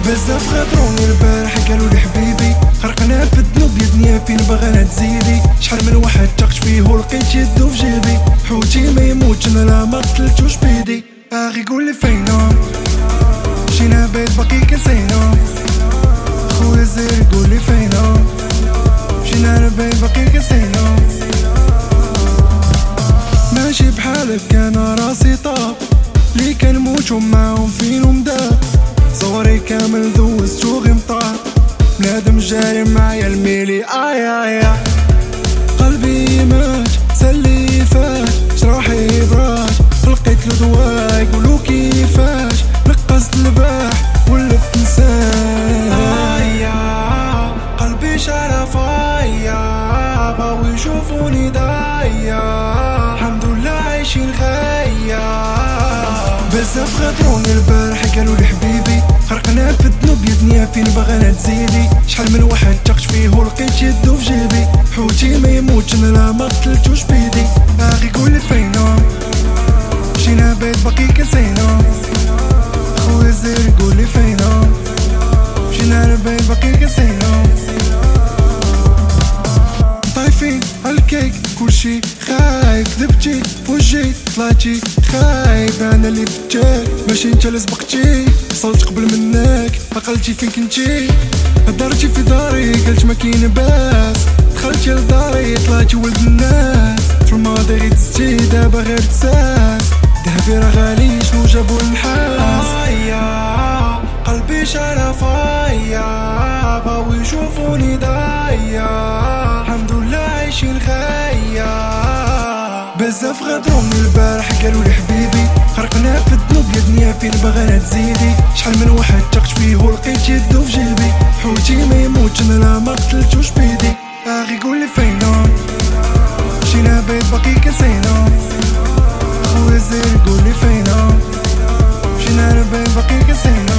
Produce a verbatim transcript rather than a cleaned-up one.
بزاف خاطروني البارح قالوا لي حبيبي غرقنا في الذنوب يا دنيا فين باغا تزيدي. شحال من واحد تاقش فيه ولقيت يدو في جيبي. حوتي ما يموتش انا لا ما قتلتوش بيدي. اغي قولي فينو مشينا بيت باقي كنسينو. خويا زير قولي فينو مشينا لبيت باقي كنسينو. ماشي بحالك انا راسي طاب لي كنموتو معاهم فينهم داب. صغري كامل دوزتو غي مطار بنادم جاري معايا الميلي اي اي اي. قلبي مات سلي فات جراحي براش لقيت له دواء يقولو كيفاش نقصت الباح ولفت نسان. ايا قلبي شرف ايا باغي يشوفوني ضايع الحمد لله عايشين خيا. بزاف خاطروني البارح قالوا لي حبيبي غرقنا في الذنوب يا دنيا فين باغا تزيدي. شحال من واحد تاقش فيه ولقيت يدو في جيبي. حوتي ما يموتش انا لا ما قتلتوش بيدي. اغي قولي فينو مشينا بيت باقي كنسينو. خويا زير قولي فينو مشينا لبيت باقي كنسينو. طايفين هالكيك كلشي خايف ذبتي فوجي طلعتي خايب. انا اللي فتاك ماشي انت اللي سبقتي. وصلت قبل منك عقلتي فين كنتي. هضرتي في داري قلت ما كاين باس. دخلتي لداري طلعتي ولد الناس. في الماضي غير دزتي دابا غير تساس. ذهبي راه غالي شنو جابو النحاس. ايا قلبي شرف ايا باغيو يشوفوني ضايع الحمد لله عايشين خيا. بزاف غادروني البارح قالوا لي حبيبي غرقنا في الذنوب يا دنيا فين باغا تزيدي. شحال من واحد تاقش فيه ولقيت يدو في جيبي. حوتي ما يموتش انا لا ما قتلتوش بيدي. اغي قولي فينو مشينا بيت باقي كنسينو. خويا زير قولي فينو مشينا لبيت باقي كنسينو.